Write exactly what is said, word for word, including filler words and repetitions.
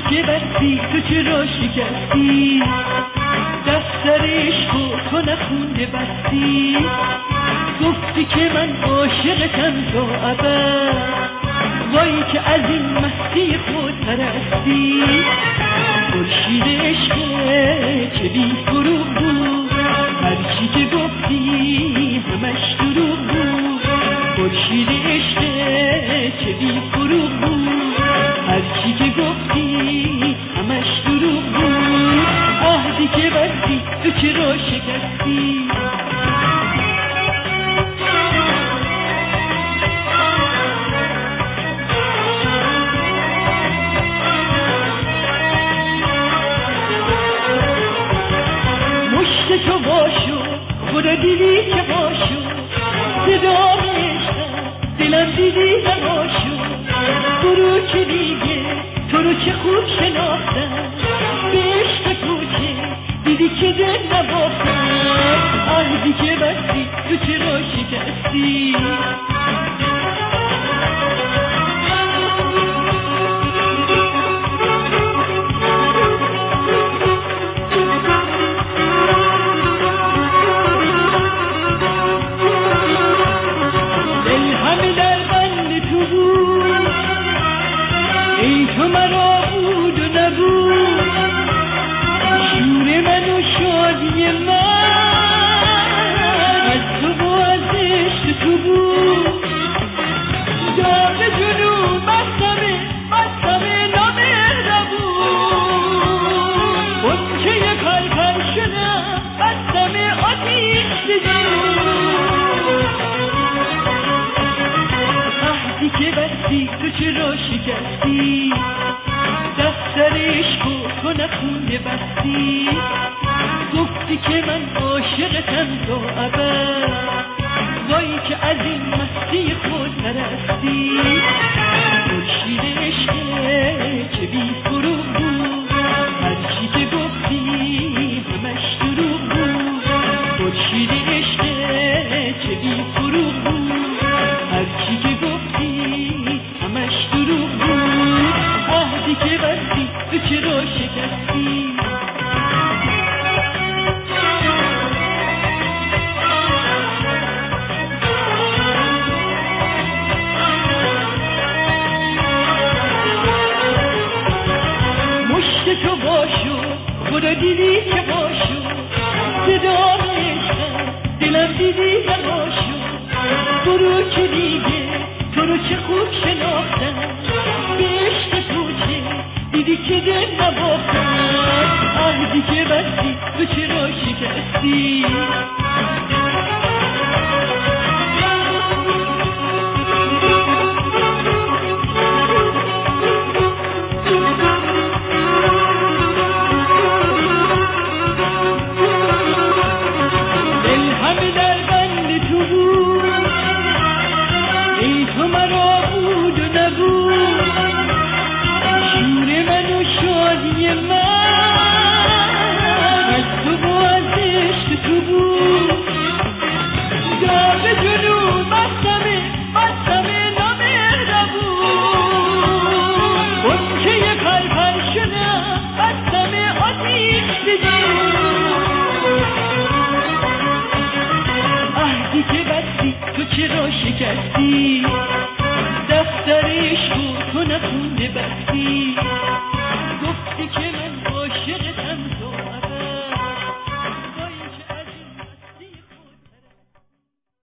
که بستی تو چرا شکستی، دست سر عشق و تو نخونده بستی. گفتی که من عاشقتم تا ابد، وای که از این مستی خود پرستی. خورشید عشق که بی فروغ بود، هرچی که گفتی همش دروغ بود. خورشید عشق که بی فروغ بود، هرچی که گفتی همش دروغ بود. عهدی که بستی تو چرا شکستی. مشت تو باشو خدا دیدی که باشو، صدا عشقم دلم دیدی نباشو. برو که دیگه تو رو چه خوب شناختم، به عشق تو که دیدی که دل نباختم. عهدی که بستی تو چرا شکستی. ای تو مرا بود و نبود، شور من و شادی من از تو و از عشق تو بود. داغ جنون بستمه بستمه نامهربون، غنچه پل پل شدم بستمه آتیش بجون. عهدی که بستی تو چرا شکستی، دست سر عشق و تو نخونده بستی. گفتی که من عاشقتم تا ابد، وای که از این مستی خود پرستی. خورشید عشق که بی فروغ بود، هرچی که گفتی همش دروغ بود. خورشید عشق که بی فروغ بود، هرچی که گفتی همش دروغ بود. عهدی که بستی تو چرا شکستی. مشت تو باشو خدا دیدی که باشو، صدا عشقم دلم دیدی نباشو. برو که دیگه تو رو چه خوب شناختم، به عشق تو چه دیدی که دل نباختم. عهدی که بستی تو چرا شکستی. دل همه در بند تو بود، ای تو مرا بود و نبود. شور من و شادی من از تو و از عشق تو بود. داغ جنون بستمه بستمه نامهربون، غنچه پل پل شدم بستمه آتیش بجون. عهدی که بستی تو چرا شکستی.